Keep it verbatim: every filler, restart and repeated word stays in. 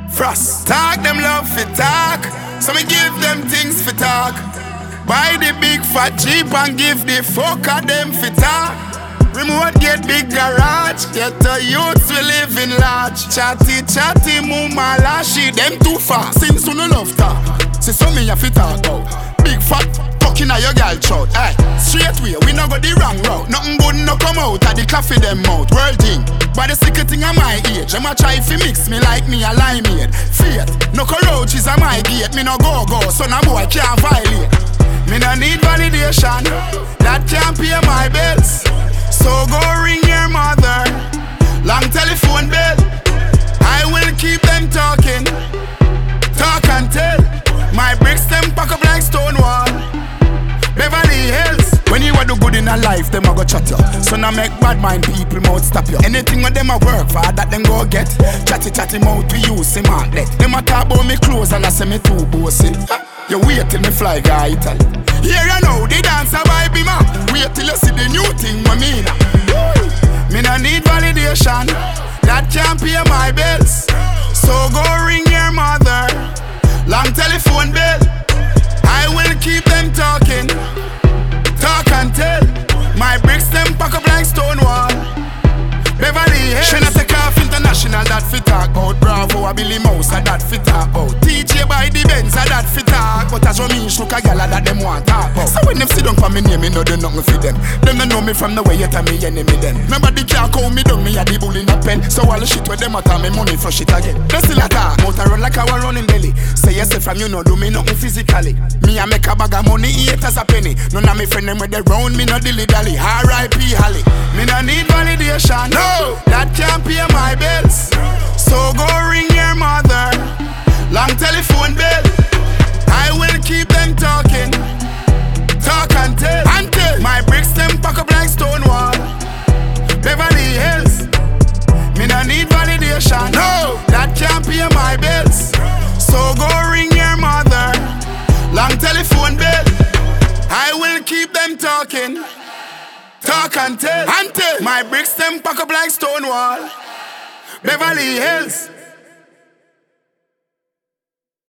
Frost. Talk them love for talk, so me give them things for talk. Buy the big fat Jeep and give the fuck of them for talk. Remote get big garage, get the youths we live in large. Chatty chatty mama lashy, them too far. Since we no love talk, see some me have to talk about. Big fat fucking a your girl throat. Hey, straight way, we no go the wrong route. Nothing good no come out of the coffee them mouth. World thing, but the secret thing of my age. I'ma try fi mix me like me a limeade. Faith, no cockroaches a my gate. Me no go go, so no boy can't violate. Me no need validation, that can't pay my bills. So go ring your mother, long telephone bill. I will keep them talking, talk and tell. My bricks them pack up like Stonewall, Beverly Hills. When you are do good in a life, them a go chat you. So now make bad mind people mouth stop you. Anything when them a work for, that them go get. Chatty chatty mouth we use, see man let. Them a talk about me clothes and I say me too bossy. You wait till me fly go Italy. Here you know the dancer vibe be man. Wait till you see the new thing what me na. Me no need validation, that can't pay my bills. So go ring your mother, long telephone bill. I will keep them talking, talk and tell. My bricks them pack up like Stonewall, Beverly Hills. She not take off international, that fit talk about. Bravo a Billy Mouse, a that fit talk about. T J by the Benz, a that fit talk. But as me look a gal that them want talk about. So when them sit down for me name, me know do nothing for them. Them don't know me from the way you tell me enemy then. Nobody can call me down, me a the bull in a pen. So all the shit where them a tell me money flush it again. They still a talk, mouth a run like I was running belly. Say yes from you know do me nothing physically. Me a make a bag of money, eat as a penny. None of me friend them with the round, me no dilly dally. R I P Holly. Me no need validation, no, that can't pay my bills. So go ring your mother, long telephone bill. I will keep them talking, talk and tell. And tell. My bricks them pack up like Stonewall, Beverly Hills. Me no need validation, no, that can't pay my bills. So go ring your mother, long telephone bill. I will keep them talking, talk and tell. And tell. My bricks them pack up like Stonewall, Beverly Hills.